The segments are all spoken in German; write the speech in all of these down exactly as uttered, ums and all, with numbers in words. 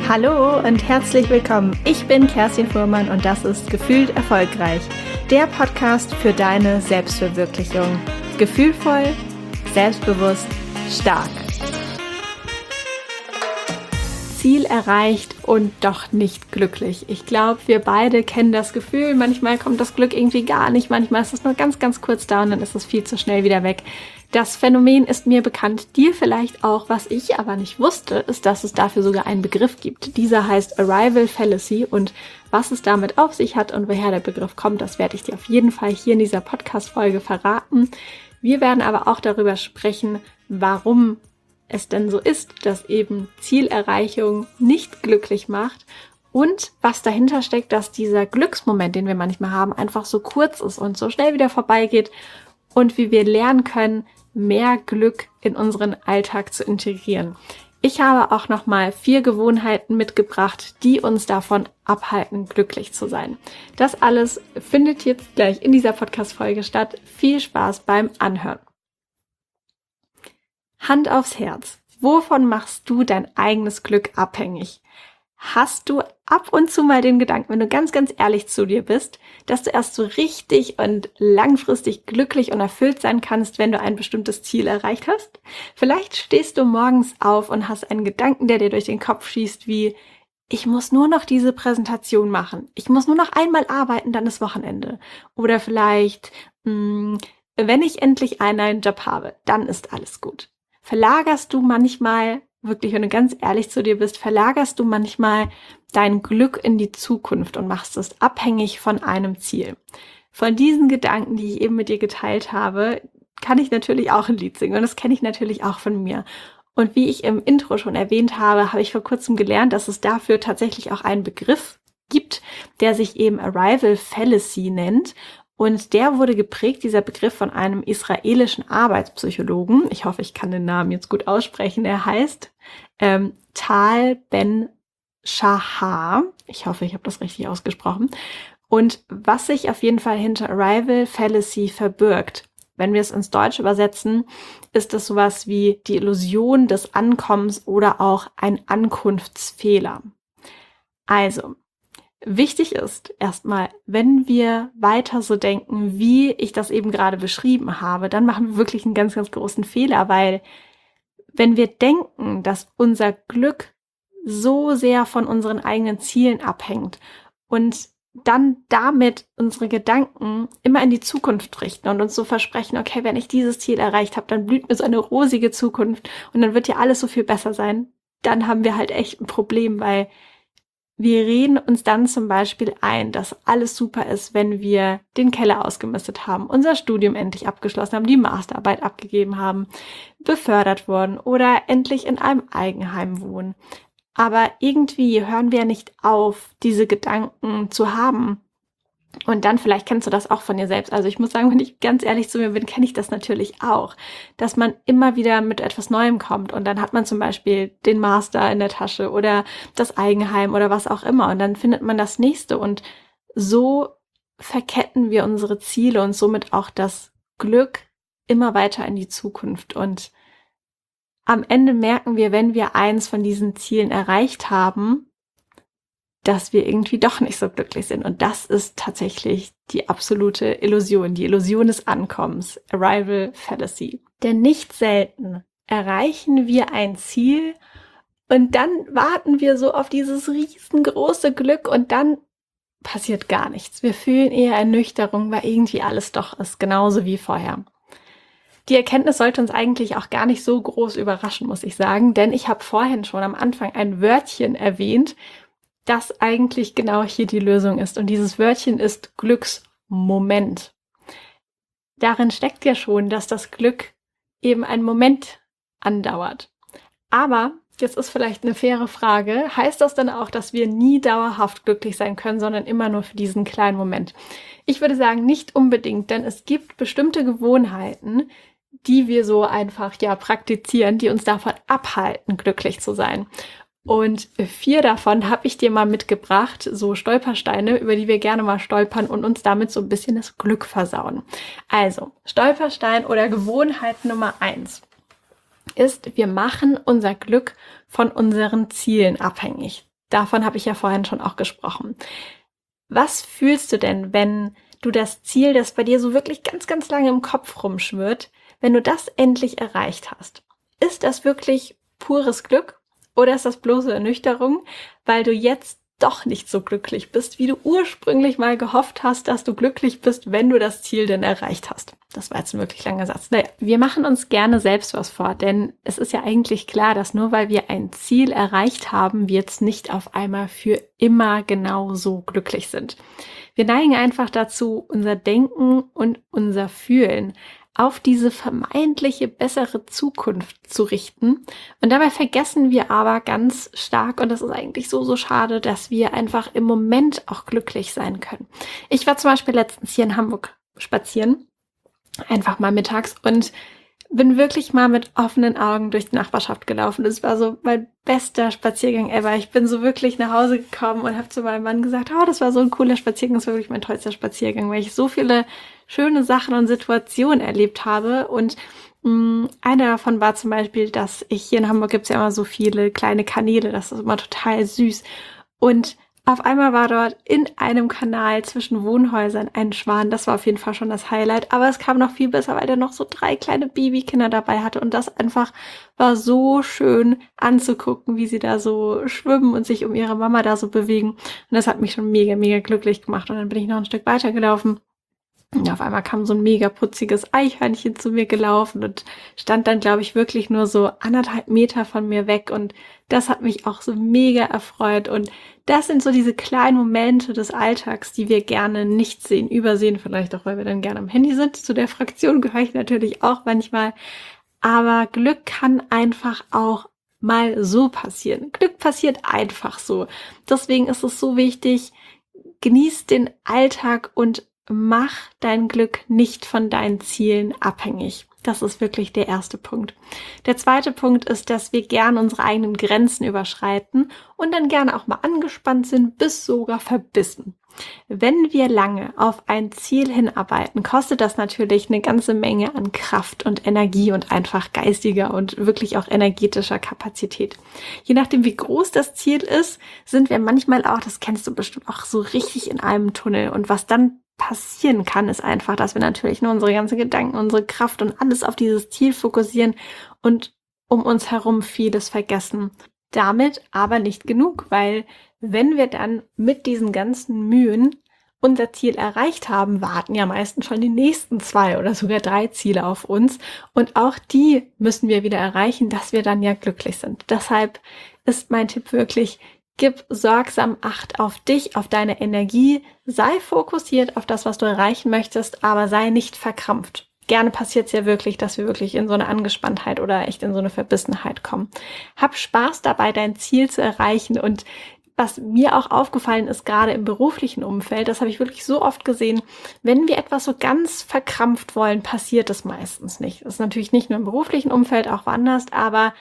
Hallo und herzlich willkommen. Ich bin Kerstin Fuhrmann und das ist Gefühlt Erfolgreich, der Podcast für deine Selbstverwirklichung. Gefühlvoll, selbstbewusst, stark. Ziel erreicht und doch nicht glücklich. Ich glaube, wir beide kennen das Gefühl. Manchmal kommt das Glück irgendwie gar nicht. Manchmal ist es nur ganz, ganz kurz da und dann ist es viel zu schnell wieder weg. Das Phänomen ist mir bekannt, dir vielleicht auch. Was ich aber nicht wusste, ist, dass es dafür sogar einen Begriff gibt. Dieser heißt Arrival Fallacy und was es damit auf sich hat und woher der Begriff kommt, das werde ich dir auf jeden Fall hier in dieser Podcast-Folge verraten. Wir werden aber auch darüber sprechen, warum es denn so ist, dass eben Zielerreichung nicht glücklich macht und was dahinter steckt, dass dieser Glücksmoment, den wir manchmal haben, einfach so kurz ist und so schnell wieder vorbeigeht und wie wir lernen können, mehr Glück in unseren Alltag zu integrieren. Ich habe auch nochmal vier Gewohnheiten mitgebracht, die uns davon abhalten, glücklich zu sein. Das alles findet jetzt gleich in dieser Podcast-Folge statt. Viel Spaß beim Anhören. Hand aufs Herz. Wovon machst du dein eigenes Glück abhängig? Hast du ab und zu mal den Gedanken, wenn du ganz, ganz ehrlich zu dir bist, dass du erst so richtig und langfristig glücklich und erfüllt sein kannst, wenn du ein bestimmtes Ziel erreicht hast? Vielleicht stehst du morgens auf und hast einen Gedanken, der dir durch den Kopf schießt, wie: Ich muss nur noch diese Präsentation machen. Ich muss nur noch einmal arbeiten, dann ist Wochenende. Oder vielleicht, mh, wenn ich endlich einen neuen Job habe, dann ist alles gut. Verlagerst du manchmal, wirklich, wenn du ganz ehrlich zu dir bist, verlagerst du manchmal dein Glück in die Zukunft und machst es abhängig von einem Ziel. Von diesen Gedanken, die ich eben mit dir geteilt habe, kann ich natürlich auch ein Lied singen und das kenne ich natürlich auch von mir. Und wie ich im Intro schon erwähnt habe, habe ich vor kurzem gelernt, dass es dafür tatsächlich auch einen Begriff gibt, der sich eben Arrival Fallacy nennt. Und der wurde geprägt, dieser Begriff, von einem israelischen Arbeitspsychologen. Ich hoffe, ich kann den Namen jetzt gut aussprechen. Er heißt ähm, Tal Ben-Shahar. Ich hoffe, ich habe das richtig ausgesprochen. Und was sich auf jeden Fall hinter Arrival Fallacy verbirgt, wenn wir es ins Deutsche übersetzen, ist es sowas wie die Illusion des Ankommens oder auch ein Ankunftsfehler. Also, wichtig ist erstmal, wenn wir weiter so denken, wie ich das eben gerade beschrieben habe, dann machen wir wirklich einen ganz, ganz großen Fehler, weil wenn wir denken, dass unser Glück so sehr von unseren eigenen Zielen abhängt und dann damit unsere Gedanken immer in die Zukunft richten und uns so versprechen, okay, wenn ich dieses Ziel erreicht habe, dann blüht mir so eine rosige Zukunft und dann wird ja alles so viel besser sein, dann haben wir halt echt ein Problem, weil wir reden uns dann zum Beispiel ein, dass alles super ist, wenn wir den Keller ausgemistet haben, unser Studium endlich abgeschlossen haben, die Masterarbeit abgegeben haben, befördert wurden oder endlich in einem Eigenheim wohnen. Aber irgendwie hören wir nicht auf, diese Gedanken zu haben. Und dann, vielleicht kennst du das auch von dir selbst. Also ich muss sagen, wenn ich ganz ehrlich zu mir bin, kenne ich das natürlich auch, dass man immer wieder mit etwas Neuem kommt und dann hat man zum Beispiel den Master in der Tasche oder das Eigenheim oder was auch immer und dann findet man das nächste und so verketten wir unsere Ziele und somit auch das Glück immer weiter in die Zukunft. Und am Ende merken wir, wenn wir eins von diesen Zielen erreicht haben, dass wir irgendwie doch nicht so glücklich sind. Und das ist tatsächlich die absolute Illusion, die Illusion des Ankommens, Arrival Fallacy. Denn nicht selten erreichen wir ein Ziel und dann warten wir so auf dieses riesengroße Glück und dann passiert gar nichts. Wir fühlen eher Ernüchterung, weil irgendwie alles doch ist, genauso wie vorher. Die Erkenntnis sollte uns eigentlich auch gar nicht so groß überraschen, muss ich sagen, denn ich habe vorhin schon am Anfang ein Wörtchen erwähnt, das eigentlich genau hier die Lösung ist. Und dieses Wörtchen ist Glücksmoment. Darin steckt ja schon, dass das Glück eben einen Moment andauert. Aber, jetzt ist vielleicht eine faire Frage, heißt das dann auch, dass wir nie dauerhaft glücklich sein können, sondern immer nur für diesen kleinen Moment? Ich würde sagen, nicht unbedingt, denn es gibt bestimmte Gewohnheiten, die wir so einfach ja praktizieren, die uns davon abhalten, glücklich zu sein. Und vier davon habe ich dir mal mitgebracht, so Stolpersteine, über die wir gerne mal stolpern und uns damit so ein bisschen das Glück versauen. Also, Stolperstein oder Gewohnheit Nummer eins ist, wir machen unser Glück von unseren Zielen abhängig. Davon habe ich ja vorhin schon auch gesprochen. Was fühlst du denn, wenn du das Ziel, das bei dir so wirklich ganz, ganz lange im Kopf rumschwirrt, wenn du das endlich erreicht hast? Ist das wirklich pures Glück oder ist das bloße Ernüchterung, weil du jetzt doch nicht so glücklich bist, wie du ursprünglich mal gehofft hast, dass du glücklich bist, wenn du das Ziel denn erreicht hast? Das war jetzt ein wirklich langer Satz. Naja, wir machen uns gerne selbst was vor, denn es ist ja eigentlich klar, dass nur weil wir ein Ziel erreicht haben, wir jetzt nicht auf einmal für immer genau so glücklich sind. Wir neigen einfach dazu, unser Denken und unser Fühlen auf diese vermeintliche bessere Zukunft zu richten. Und dabei vergessen wir aber ganz stark, und das ist eigentlich so, so schade, dass wir einfach im Moment auch glücklich sein können. Ich war zum Beispiel letztens hier in Hamburg spazieren, einfach mal mittags, und bin wirklich mal mit offenen Augen durch die Nachbarschaft gelaufen. Das war so mein bester Spaziergang ever. Ich bin so wirklich nach Hause gekommen und habe zu meinem Mann gesagt, oh, das war so ein cooler Spaziergang, das war wirklich mein tollster Spaziergang, weil ich so viele schöne Sachen und Situationen erlebt habe. Und mh, eine davon war zum Beispiel, dass ich hier in Hamburg gibt es ja immer so viele kleine Kanäle, das ist immer total süß. Und auf einmal war dort in einem Kanal zwischen Wohnhäusern ein Schwan. Das war auf jeden Fall schon das Highlight. Aber es kam noch viel besser, weil der noch so drei kleine Babykinder dabei hatte. Und das einfach war so schön anzugucken, wie sie da so schwimmen und sich um ihre Mama da so bewegen. Und das hat mich schon mega, mega glücklich gemacht. Und dann bin ich noch ein Stück weiter gelaufen. Und auf einmal kam so ein mega putziges Eichhörnchen zu mir gelaufen und stand dann, glaube ich, wirklich nur so anderthalb Meter von mir weg. Und das hat mich auch so mega erfreut. Und das sind so diese kleinen Momente des Alltags, die wir gerne nicht sehen, übersehen, vielleicht auch, weil wir dann gerne am Handy sind. Zu der Fraktion gehöre ich natürlich auch manchmal. Aber Glück kann einfach auch mal so passieren. Glück passiert einfach so. Deswegen ist es so wichtig, genieß den Alltag und mach dein Glück nicht von deinen Zielen abhängig. Das ist wirklich der erste Punkt. Der zweite Punkt ist, dass wir gerne unsere eigenen Grenzen überschreiten und dann gerne auch mal angespannt sind, bis sogar verbissen. Wenn wir lange auf ein Ziel hinarbeiten, kostet das natürlich eine ganze Menge an Kraft und Energie und einfach geistiger und wirklich auch energetischer Kapazität. Je nachdem, wie groß das Ziel ist, sind wir manchmal auch, das kennst du bestimmt auch, so richtig in einem Tunnel. Und was dann passieren kann, ist einfach, dass wir natürlich nur unsere ganzen Gedanken, unsere Kraft und alles auf dieses Ziel fokussieren und um uns herum vieles vergessen. Damit aber nicht genug, weil wenn wir dann mit diesen ganzen Mühen unser Ziel erreicht haben, warten ja meistens schon die nächsten zwei oder sogar drei Ziele auf uns. Und auch die müssen wir wieder erreichen, dass wir dann ja glücklich sind. Deshalb ist mein Tipp wirklich, gib sorgsam Acht auf dich, auf deine Energie, sei fokussiert auf das, was du erreichen möchtest, aber sei nicht verkrampft. Gerne passiert es ja wirklich, dass wir wirklich in so eine Angespanntheit oder echt in so eine Verbissenheit kommen. Hab Spaß dabei, dein Ziel zu erreichen. Und was mir auch aufgefallen ist, gerade im beruflichen Umfeld, das habe ich wirklich so oft gesehen, wenn wir etwas so ganz verkrampft wollen, passiert es meistens nicht. Das ist natürlich nicht nur im beruflichen Umfeld, auch woanders, aber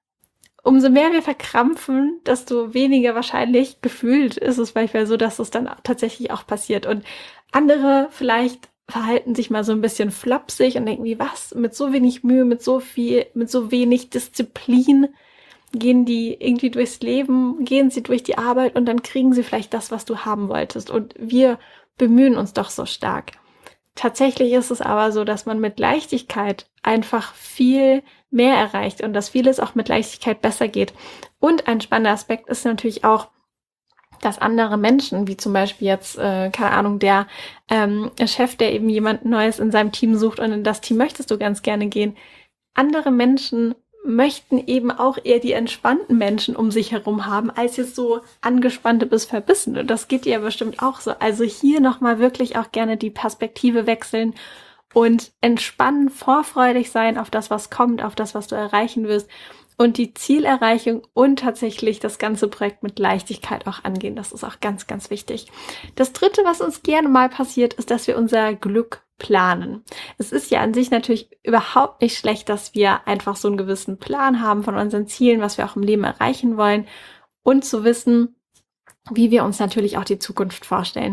umso mehr wir verkrampfen, desto weniger wahrscheinlich gefühlt ist es manchmal so, dass es dann tatsächlich auch passiert. Und andere vielleicht verhalten sich mal so ein bisschen flapsig und denken, wie was, mit so wenig Mühe, mit so viel, mit so wenig Disziplin gehen die irgendwie durchs Leben, gehen sie durch die Arbeit und dann kriegen sie vielleicht das, was du haben wolltest. Und wir bemühen uns doch so stark. Tatsächlich ist es aber so, dass man mit Leichtigkeit einfach viel mehr erreicht und dass vieles auch mit Leichtigkeit besser geht. Und ein spannender Aspekt ist natürlich auch, dass andere Menschen, wie zum Beispiel jetzt, äh, keine Ahnung, der ähm, Chef, der eben jemand Neues in seinem Team sucht und in das Team möchtest du ganz gerne gehen, andere Menschen möchten eben auch eher die entspannten Menschen um sich herum haben, als jetzt so angespannte bis verbissene. Das geht dir ja bestimmt auch so. Also hier nochmal wirklich auch gerne die Perspektive wechseln und entspannen, vorfreudig sein auf das, was kommt, auf das, was du erreichen wirst und die Zielerreichung und tatsächlich das ganze Projekt mit Leichtigkeit auch angehen. Das ist auch ganz, ganz wichtig. Das Dritte, was uns gerne mal passiert, ist, dass wir unser Glück planen. Es ist ja an sich natürlich überhaupt nicht schlecht, dass wir einfach so einen gewissen Plan haben von unseren Zielen, was wir auch im Leben erreichen wollen und zu wissen, wie wir uns natürlich auch die Zukunft vorstellen.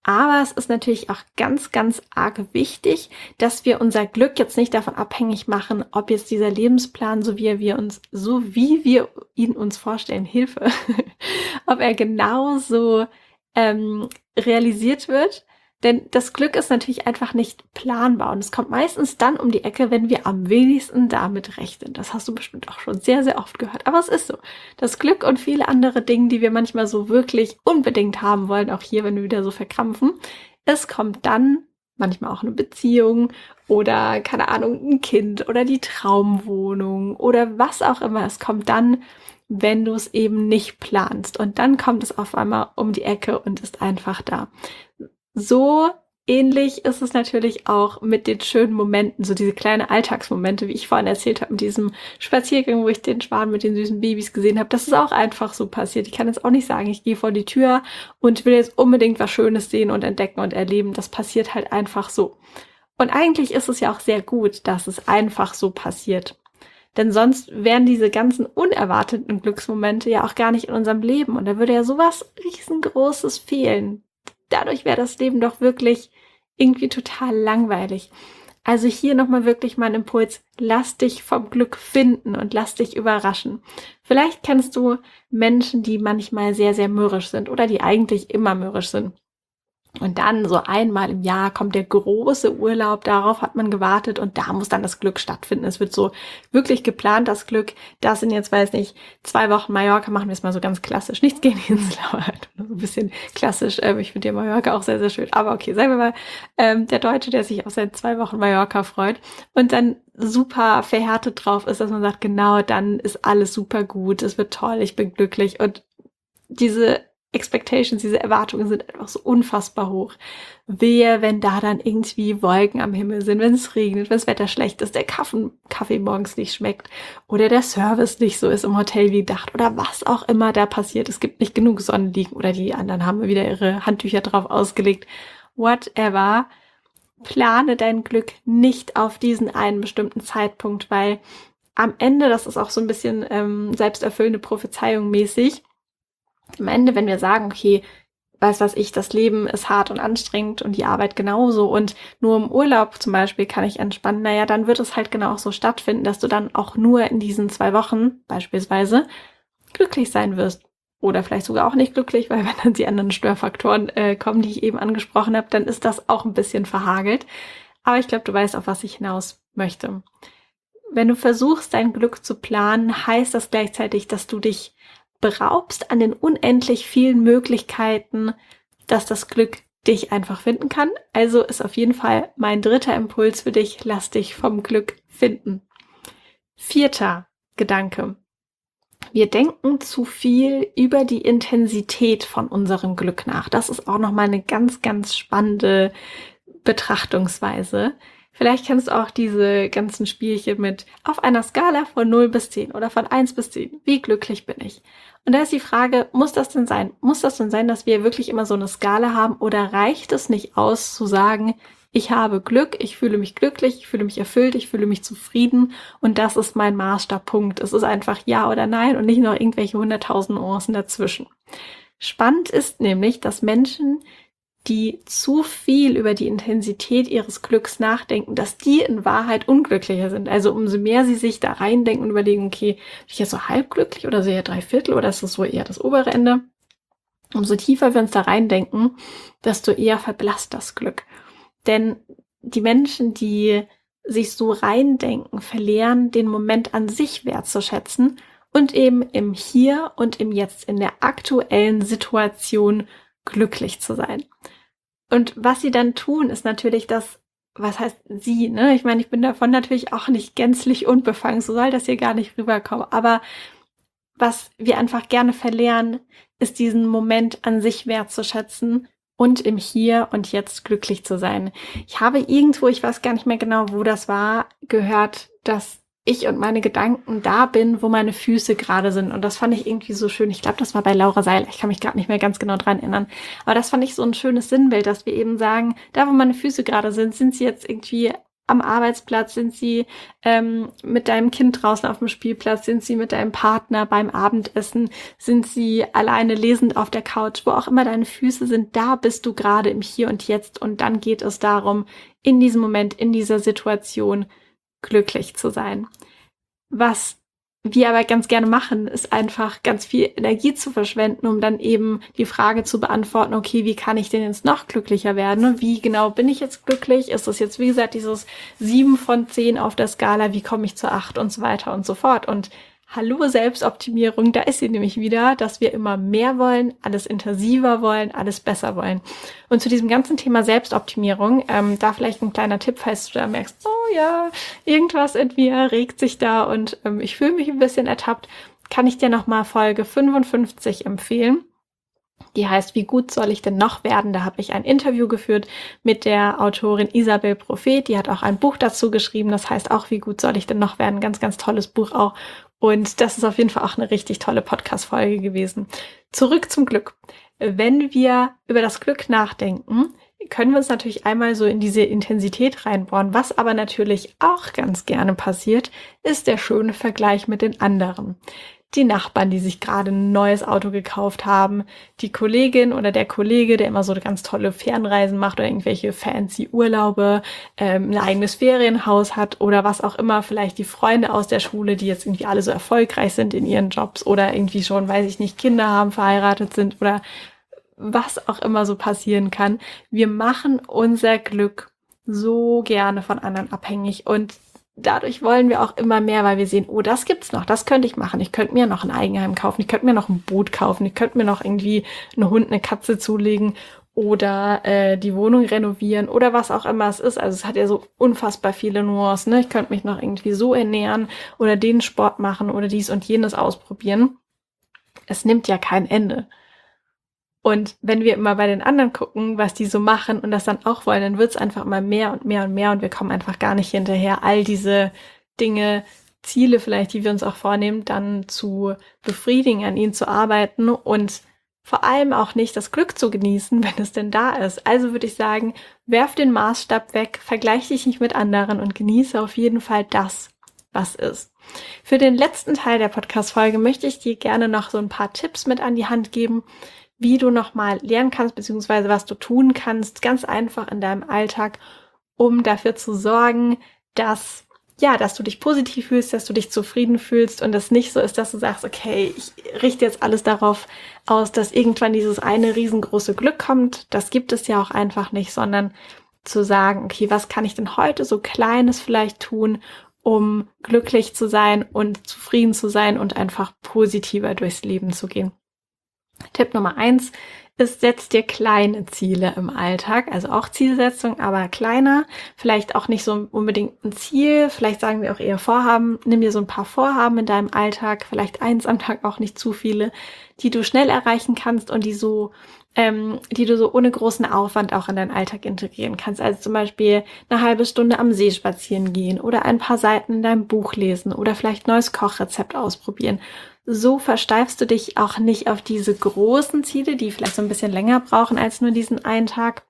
Aber es ist natürlich auch ganz, ganz arg wichtig, dass wir unser Glück jetzt nicht davon abhängig machen, ob jetzt dieser Lebensplan, so wie wir uns, so wie wir ihn uns vorstellen, Hilfe, ob er genauso ähm, realisiert wird. Denn das Glück ist natürlich einfach nicht planbar und es kommt meistens dann um die Ecke, wenn wir am wenigsten damit rechnen. Das hast du bestimmt auch schon sehr, sehr oft gehört. Aber es ist so. Das Glück und viele andere Dinge, die wir manchmal so wirklich unbedingt haben wollen, auch hier, wenn wir wieder so verkrampfen, es kommt dann manchmal auch eine Beziehung oder, keine Ahnung, ein Kind oder die Traumwohnung oder was auch immer. Es kommt dann, wenn du es eben nicht planst. Und dann kommt es auf einmal um die Ecke und ist einfach da. So ähnlich ist es natürlich auch mit den schönen Momenten, so diese kleinen Alltagsmomente, wie ich vorhin erzählt habe, mit diesem Spaziergang, wo ich den Schwan mit den süßen Babys gesehen habe. Das ist auch einfach so passiert. Ich kann jetzt auch nicht sagen, ich gehe vor die Tür und will jetzt unbedingt was Schönes sehen und entdecken und erleben. Das passiert halt einfach so. Und eigentlich ist es ja auch sehr gut, dass es einfach so passiert. Denn sonst wären diese ganzen unerwarteten Glücksmomente ja auch gar nicht in unserem Leben. Und da würde ja sowas riesengroßes fehlen. Dadurch wäre das Leben doch wirklich irgendwie total langweilig. Also hier nochmal wirklich mein Impuls, lass dich vom Glück finden und lass dich überraschen. Vielleicht kennst du Menschen, die manchmal sehr, sehr mürrisch sind oder die eigentlich immer mürrisch sind. Und dann so einmal im Jahr kommt der große Urlaub, darauf hat man gewartet und da muss dann das Glück stattfinden. Es wird so wirklich geplant, das Glück. Das sind jetzt, weiß nicht, zwei Wochen Mallorca, machen wir es mal so ganz klassisch. Nichts gegen die Insel, aber halt so ein bisschen klassisch. Ähm, ich finde ja Mallorca auch sehr, sehr schön. Aber okay, sagen wir mal, ähm, der Deutsche, der sich auf seine zwei Wochen Mallorca freut und dann super verhärtet drauf ist, dass man sagt, genau, dann ist alles super gut, es wird toll, ich bin glücklich und diese Expectations, diese Erwartungen sind einfach so unfassbar hoch. Wehe, wenn da dann irgendwie Wolken am Himmel sind, wenn es regnet, wenn das Wetter schlecht ist, der Kaffee, Kaffee morgens nicht schmeckt oder der Service nicht so ist im Hotel wie gedacht oder was auch immer da passiert. Es gibt nicht genug Sonnenliegen oder die anderen haben wieder ihre Handtücher drauf ausgelegt. Whatever. Plane dein Glück nicht auf diesen einen bestimmten Zeitpunkt, weil am Ende, das ist auch so ein bisschen ähm, selbsterfüllende Prophezeiung mäßig, am Ende, wenn wir sagen, okay, weiß was ich, das Leben ist hart und anstrengend und die Arbeit genauso und nur im Urlaub zum Beispiel kann ich entspannen, naja, dann wird es halt genau auch so stattfinden, dass du dann auch nur in diesen zwei Wochen beispielsweise glücklich sein wirst. Oder vielleicht sogar auch nicht glücklich, weil wenn dann die anderen Störfaktoren äh, kommen, die ich eben angesprochen habe, dann ist das auch ein bisschen verhagelt. Aber ich glaube, du weißt, auf was ich hinaus möchte. Wenn du versuchst, dein Glück zu planen, heißt das gleichzeitig, dass du dich beraubst an den unendlich vielen Möglichkeiten, dass das Glück dich einfach finden kann. Also ist auf jeden Fall mein dritter Impuls für dich, lass dich vom Glück finden. Vierter Gedanke. Wir denken zu viel über die Intensität von unserem Glück nach. Das ist auch nochmal eine ganz, ganz spannende Betrachtungsweise. Vielleicht kennst du auch diese ganzen Spielchen mit auf einer Skala von null bis zehn oder von eins bis zehn. Wie glücklich bin ich? Und da ist die Frage, muss das denn sein? Muss das denn sein, dass wir wirklich immer so eine Skala haben oder reicht es nicht aus zu sagen, ich habe Glück, ich fühle mich glücklich, ich fühle mich erfüllt, ich fühle mich zufrieden und das ist mein Maßstabpunkt. Es ist einfach ja oder nein und nicht noch irgendwelche hunderttausend Nuancen dazwischen. Spannend ist nämlich, dass Menschen, die zu viel über die Intensität ihres Glücks nachdenken, dass die in Wahrheit unglücklicher sind. Also umso mehr sie sich da reindenken und überlegen, okay, bin ich jetzt so halb glücklich oder so eher drei Viertel oder ist das so eher das obere Ende? Umso tiefer wir uns da reindenken, desto eher verblasst das Glück. Denn die Menschen, die sich so reindenken, verlieren den Moment an sich wertzuschätzen und eben im Hier und im Jetzt, in der aktuellen Situation glücklich zu sein. Und was sie dann tun, ist natürlich das, was heißt sie, ne? Ich meine, ich bin davon natürlich auch nicht gänzlich unbefangen, so soll das hier gar nicht rüberkommen. Aber was wir einfach gerne verlernen, ist diesen Moment an sich wertzuschätzen und im Hier und Jetzt glücklich zu sein. Ich habe irgendwo, ich weiß gar nicht mehr genau, wo das war, gehört, dass ich und meine Gedanken da bin, wo meine Füße gerade sind. Und das fand ich irgendwie so schön. Ich glaube, das war bei Laura Seiler. Ich kann mich gerade nicht mehr ganz genau dran erinnern. Aber das fand ich so ein schönes Sinnbild, dass wir eben sagen, da wo meine Füße gerade sind, sind sie jetzt irgendwie am Arbeitsplatz? Sind sie ähm, mit deinem Kind draußen auf dem Spielplatz? Sind sie mit deinem Partner beim Abendessen? Sind sie alleine lesend auf der Couch? Wo auch immer deine Füße sind, da bist du gerade im Hier und Jetzt. Und dann geht es darum, in diesem Moment, in dieser Situation glücklich zu sein. Was wir aber ganz gerne machen, ist einfach ganz viel Energie zu verschwenden, um dann eben die Frage zu beantworten, okay, wie kann ich denn jetzt noch glücklicher werden? Wie genau bin ich jetzt glücklich? Ist das jetzt, wie gesagt, dieses sieben von zehn auf der Skala? Wie komme ich zu acht und so weiter und so fort? Und hallo Selbstoptimierung, da ist sie nämlich wieder, dass wir immer mehr wollen, alles intensiver wollen, alles besser wollen. Und zu diesem ganzen Thema Selbstoptimierung, ähm, da vielleicht ein kleiner Tipp, falls du da merkst, oh ja, irgendwas in mir regt sich da und ähm, ich fühle mich ein bisschen ertappt, kann ich dir nochmal Folge fünfundfünfzig empfehlen. Die heißt, wie gut soll ich denn noch werden? Da habe ich ein Interview geführt mit der Autorin Isabel Prophet. Die hat auch ein Buch dazu geschrieben. Das heißt auch, wie gut soll ich denn noch werden? Ganz, ganz tolles Buch auch. Und das ist auf jeden Fall auch eine richtig tolle Podcast-Folge gewesen. Zurück zum Glück. Wenn wir über das Glück nachdenken, können wir uns natürlich einmal so in diese Intensität reinbohren. Was aber natürlich auch ganz gerne passiert, ist der schöne Vergleich mit den anderen. Die Nachbarn, die sich gerade ein neues Auto gekauft haben, die Kollegin oder der Kollege, der immer so ganz tolle Fernreisen macht oder irgendwelche fancy Urlaube, ähm, ein eigenes Ferienhaus hat oder was auch immer, vielleicht die Freunde aus der Schule, die jetzt irgendwie alle so erfolgreich sind in ihren Jobs oder irgendwie schon, weiß ich nicht, Kinder haben, verheiratet sind oder was auch immer so passieren kann. Wir machen unser Glück so gerne von anderen abhängig und dadurch wollen wir auch immer mehr, weil wir sehen, oh, das gibt's noch, das könnte ich machen. Ich könnte mir noch ein Eigenheim kaufen, ich könnte mir noch ein Boot kaufen, ich könnte mir noch irgendwie einen Hund, eine Katze zulegen oder äh, die Wohnung renovieren oder was auch immer es ist. Also es hat ja so unfassbar viele Nuancen. Ne? Ich könnte mich noch irgendwie so ernähren oder den Sport machen oder dies und jenes ausprobieren. Es nimmt ja kein Ende. Und wenn wir immer bei den anderen gucken, was die so machen und das dann auch wollen, dann wird es einfach immer mehr und mehr und mehr und wir kommen einfach gar nicht hinterher, all diese Dinge, Ziele vielleicht, die wir uns auch vornehmen, dann zu befriedigen, an ihnen zu arbeiten und vor allem auch nicht das Glück zu genießen, wenn es denn da ist. Also würde ich sagen, werf den Maßstab weg, vergleich dich nicht mit anderen und genieße auf jeden Fall das, was ist. Für den letzten Teil der Podcast-Folge möchte ich dir gerne noch so ein paar Tipps mit an die Hand geben, wie du nochmal lernen kannst, beziehungsweise was du tun kannst, ganz einfach in deinem Alltag, um dafür zu sorgen, dass, ja, dass du dich positiv fühlst, dass du dich zufrieden fühlst und es nicht so ist, dass du sagst, okay, ich richte jetzt alles darauf aus, dass irgendwann dieses eine riesengroße Glück kommt. Das gibt es ja auch einfach nicht, sondern zu sagen, okay, was kann ich denn heute so Kleines vielleicht tun, um glücklich zu sein und zufrieden zu sein und einfach positiver durchs Leben zu gehen. Tipp Nummer eins ist, setz dir kleine Ziele im Alltag, also auch Zielsetzung, aber kleiner, vielleicht auch nicht so unbedingt ein Ziel, vielleicht sagen wir auch eher Vorhaben, nimm dir so ein paar Vorhaben in deinem Alltag, vielleicht eins am Tag, auch nicht zu viele, die du schnell erreichen kannst und die so, ähm, die du so ohne großen Aufwand auch in deinen Alltag integrieren kannst, also zum Beispiel eine halbe Stunde am See spazieren gehen oder ein paar Seiten in deinem Buch lesen oder vielleicht neues Kochrezept ausprobieren. So versteifst du dich auch nicht auf diese großen Ziele, die vielleicht so ein bisschen länger brauchen als nur diesen einen Tag,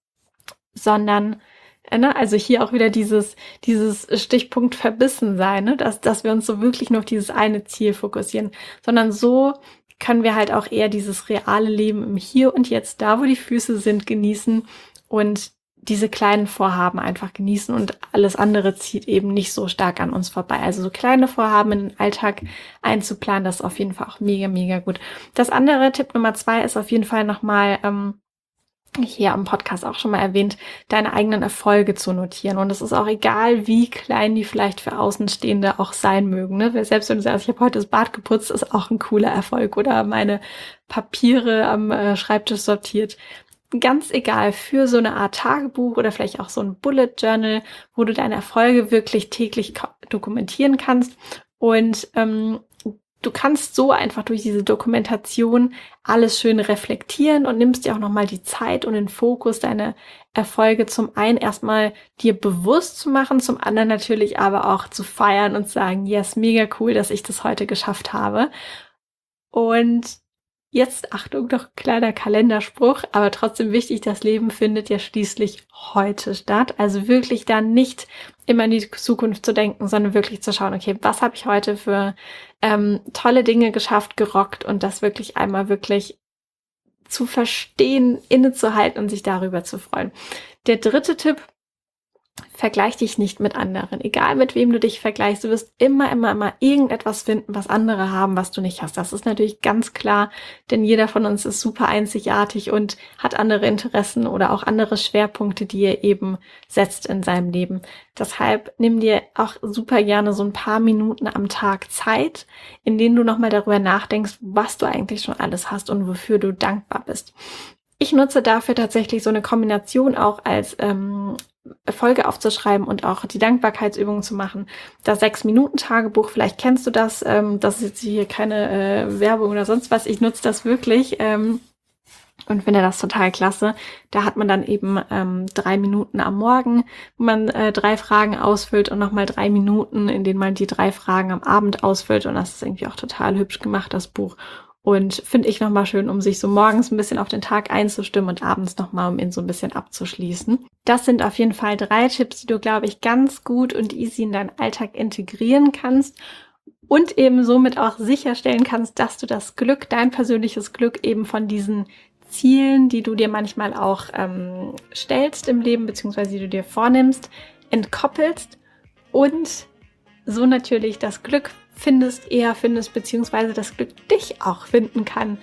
sondern, ne, also hier auch wieder dieses, dieses Stichpunkt verbissen sein, ne, dass, dass wir uns so wirklich nur auf dieses eine Ziel fokussieren, sondern so können wir halt auch eher dieses reale Leben im Hier und Jetzt, da wo die Füße sind, genießen und diese kleinen Vorhaben einfach genießen und alles andere zieht eben nicht so stark an uns vorbei. Also so kleine Vorhaben in den Alltag einzuplanen, das ist auf jeden Fall auch mega, mega gut. Das andere, Tipp Nummer zwei, ist auf jeden Fall nochmal, ähm, hier am Podcast auch schon mal erwähnt, deine eigenen Erfolge zu notieren. Und es ist auch egal, wie klein die vielleicht für Außenstehende auch sein mögen. Ne? Selbst wenn du sagst, ich habe heute das Bad geputzt, ist auch ein cooler Erfolg. Oder meine Papiere am äh, Schreibtisch sortiert. Ganz egal, für so eine Art Tagebuch oder vielleicht auch so ein Bullet Journal, wo du deine Erfolge wirklich täglich dokumentieren kannst. Und ähm, du kannst so einfach durch diese Dokumentation alles schön reflektieren und nimmst dir auch nochmal die Zeit und den Fokus, deine Erfolge zum einen erstmal dir bewusst zu machen, zum anderen natürlich aber auch zu feiern und sagen, yes, mega cool, dass ich das heute geschafft habe. Und Jetzt, Achtung, doch kleiner Kalenderspruch, aber trotzdem wichtig, das Leben findet ja schließlich heute statt. Also wirklich dann nicht immer in die Zukunft zu denken, sondern wirklich zu schauen, okay, was habe ich heute für ähm, tolle Dinge geschafft, gerockt und das wirklich einmal wirklich zu verstehen, innezuhalten und sich darüber zu freuen. Der dritte Tipp: Vergleich dich nicht mit anderen. Egal mit wem du dich vergleichst, du wirst immer, immer, immer irgendetwas finden, was andere haben, was du nicht hast. Das ist natürlich ganz klar, denn jeder von uns ist super einzigartig und hat andere Interessen oder auch andere Schwerpunkte, die er eben setzt in seinem Leben. Deshalb nimm dir auch super gerne so ein paar Minuten am Tag Zeit, in denen du nochmal darüber nachdenkst, was du eigentlich schon alles hast und wofür du dankbar bist. Ich nutze dafür tatsächlich so eine Kombination auch als ähm, Folge aufzuschreiben und auch die Dankbarkeitsübungen zu machen. Das Sechs-Minuten-Tagebuch, vielleicht kennst du das, ähm, das ist jetzt hier keine äh, Werbung oder sonst was, ich nutze das wirklich ähm, und finde das total klasse. Da hat man dann eben ähm, drei Minuten am Morgen, wo man äh, drei Fragen ausfüllt und nochmal drei Minuten, in denen man die drei Fragen am Abend ausfüllt und das ist irgendwie auch total hübsch gemacht, das Buch. Und finde ich nochmal schön, um sich so morgens ein bisschen auf den Tag einzustimmen und abends nochmal, um ihn so ein bisschen abzuschließen. Das sind auf jeden Fall drei Tipps, die du, glaube ich, ganz gut und easy in deinen Alltag integrieren kannst und eben somit auch sicherstellen kannst, dass du das Glück, dein persönliches Glück eben von diesen Zielen, die du dir manchmal auch ähm, stellst im Leben, beziehungsweise die du dir vornimmst, entkoppelst und so natürlich das Glück findest, eher findest, beziehungsweise das Glück dich auch finden kann.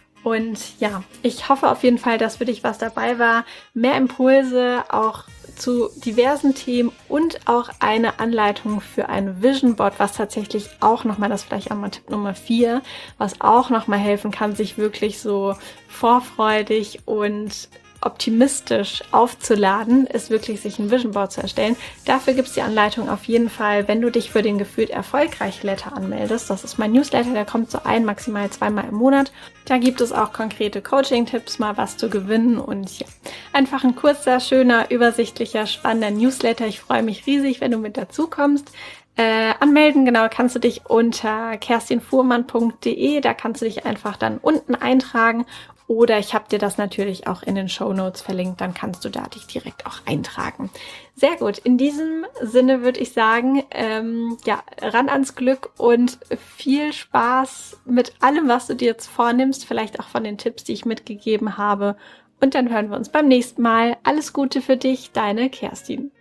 Und ja, ich hoffe auf jeden Fall, dass für dich was dabei war. Mehr Impulse auch zu diversen Themen und auch eine Anleitung für ein Vision Board, was tatsächlich auch nochmal, das ist vielleicht auch mal Tipp Nummer vier, was auch nochmal helfen kann, sich wirklich so vorfreudig und optimistisch aufzuladen, ist wirklich sich ein Vision Board zu erstellen. Dafür gibt es die Anleitung auf jeden Fall, wenn du dich für den Gefühlt erfolgreich Letter anmeldest. Das ist mein Newsletter, der kommt so ein, maximal zweimal im Monat. Da gibt es auch konkrete Coaching-Tipps, mal was zu gewinnen und ja, einfach ein kurzer, schöner, übersichtlicher, spannender Newsletter. Ich freue mich riesig, wenn du mit dazu kommst. Äh, anmelden, genau, kannst du dich unter kerstin fuhrmann punkt de, da kannst du dich einfach dann unten eintragen oder ich habe dir das natürlich auch in den Shownotes verlinkt, dann kannst du da dich direkt auch eintragen. Sehr gut, in diesem Sinne würde ich sagen, ähm, ja, ran ans Glück und viel Spaß mit allem, was du dir jetzt vornimmst, vielleicht auch von den Tipps, die ich mitgegeben habe und dann hören wir uns beim nächsten Mal. Alles Gute für dich, deine Kerstin.